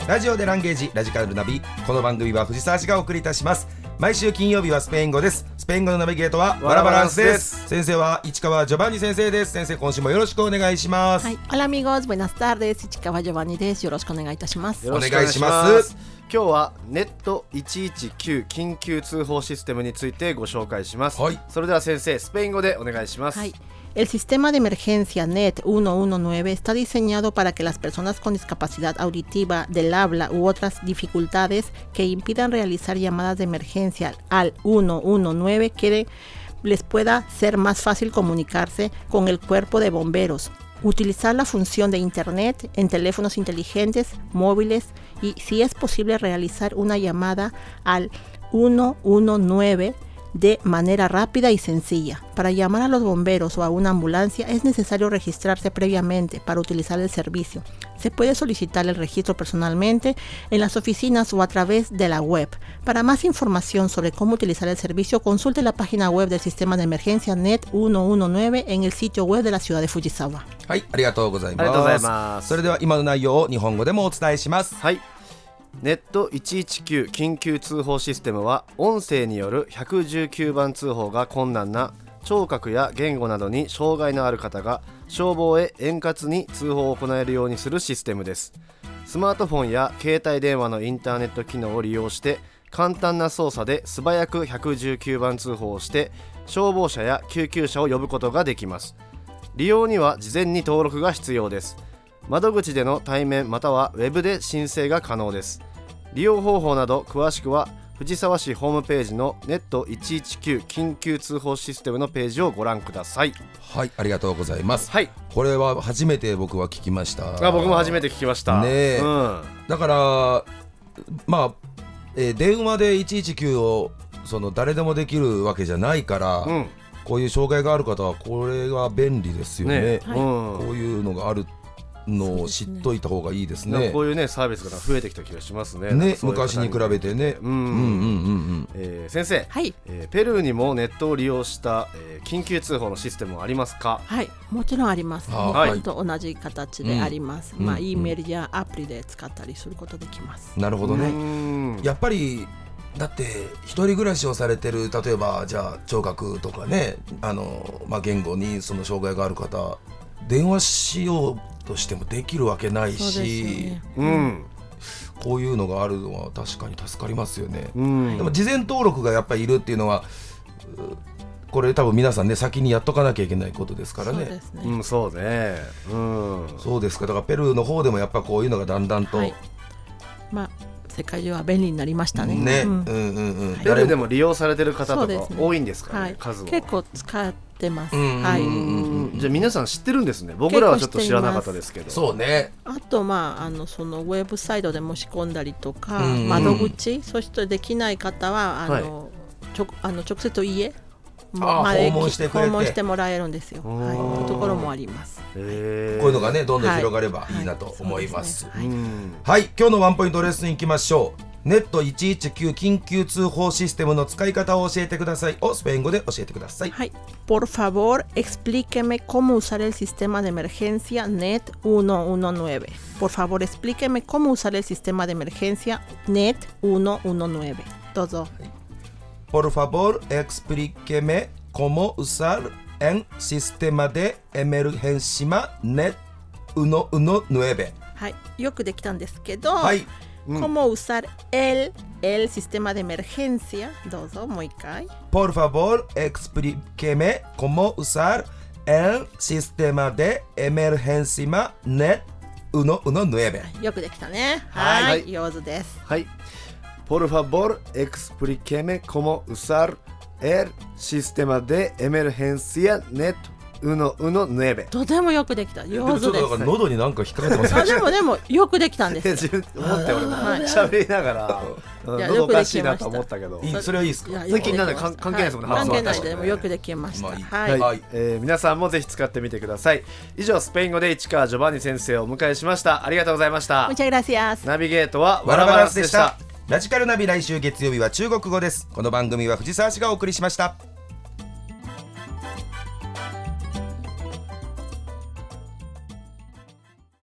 ラジオでランゲージラジカルナビ。この番組は藤沢市がお送りいたします。毎週金曜日はスペイン語です。スペイン語のナビゲートはワラバランスです。先生は市川ジョバンニ先生です。先生、今週もよろしくお願いします。 はい、Hola amigos, buenas tardes. 市川ジョバンニです。よろしくお願いいたします。 お願いします。 今日はネット119緊急通報システムについてご紹介します。はい、それでは先生、スペイン語でお願いします。 はい。El sistema de emergencia NET 119 está diseñado para que las personas con discapacidad auditiva del habla u otras dificultades que impidan realizar llamadas de emergencia al 119 les pueda ser más fácil comunicarse con el cuerpo de bomberos, utilizar la función de Internet en teléfonos inteligentes, móviles y, si es posible, realizar una llamada al 119 de manera rápida y sencilla. Para llamar a los bomberos o a una ambulancia es necesario registrarse previamente para utilizar el servicio. Se puede solicitar el registro personalmente en las oficinas o a través de la web. Para más información sobre cómo utilizar el servicio, consulte la página web del sistema de emergencia NET 119en el sitio web de la ciudad de Fujisawa. はい、ありがとうございます。それでは今の内容を日本語でもお伝えします。 はい。ネット119緊急通報システムは音声による119番通報が困難な聴覚や言語などに障害のある方が消防へ円滑に通報を行えるようにするシステムです。スマートフォンや携帯電話のインターネット機能を利用して簡単な操作で素早く119番通報をして消防車や救急車を呼ぶことができます。利用には事前に登録が必要です。窓口での対面またはウェブで申請が可能です。利用方法など詳しくは藤沢市ホームページのネット119緊急通報システムのページをご覧ください。 はい、ありがとうございます。 はい、これは初めて僕は聞きました。 僕も初めて聞きましたね、だからまあ、電話で119を誰でもできるわけじゃないから、こういう障害がある方はこれは便利ですよね。こういうのがあるのを知っといた方がいいですね。 こういうねサービスが増えてきた気がしますね。 昔に比べてね。 先生、 はい、 ペルーにもネットを利用した、緊急通報のシステムはありますか？ はい、もちろんあります。日本と同じ形であります。E メールやアプリで使ったりすることできます。 なるほどね。やっぱりだって一人暮らしをされてる、例えばじゃあ聴覚とかね、言語にその障害がある方、電話しようとしてもできるわけないし、こういうのがあるのは確かに助かりますよね。でも事前登録がやっぱりいるっていうのはこれ多分皆さんね先にやっとかなきゃいけないことですからね。 そうですね。 そうね。 そうですか。だからペルーの方でもやっぱこういうのがだんだんと、 世界中は便利になりましたね。 ペルーでも利用されてる方とか多いんですかね、数は。 結構使ってます。 じゃあ皆さん知ってるんですね。僕らはちょっと知らなかったですけど。 そうね。 あとそのウェブサイトで申し込んだりとか、窓口、そしてできない方は直接家訪問してもらえるんですよ。というところもあります。 こういうのがねどんどん広がればいいなと思います。はい、今日のワンポイントレッスンいきましょう。ネット119緊急通報システムの使い方を教えてくださいをスペイン語で教えてください。 はい。Por favor, explíqueme cómo usar el sistema de emergencia NET 119. Por favor, explíqueme cómo usar el sistema de emergencia NET 119. どうぞ。 Por favor, explíqueme cómo usar el sistema de emergencia NET 119. はい、よくできたんですけど、cómo usar el sistema de emergencia. どうぞ、もう一回。 Por favor, explíqueme cómo usar el sistema de emergencia NET 119. よくできたね。はい、上手です。 はい。Por favor, explíqueme cómo usar el sistema de emergencia NET 119。 とてもよくできた。上手です。ちょっとだから喉になんか引っかかってますね。 でもよくできたんです。 自分思って俺も喋りながら喉おかしいなと思ったけど。 それはいいですか？ 最近なんで関係ないですもんね。 関係ないでもよくできました。 はい。皆さんもぜひ使ってみてください。以上スペイン語で市川ジョバンニ先生をお迎えしました。ありがとうございました。 Muchas gracias。 ナビゲートはワラバランスでした。 ラジカルナビ、来週月曜日は中国語です。この番組は藤沢市がお送りしました。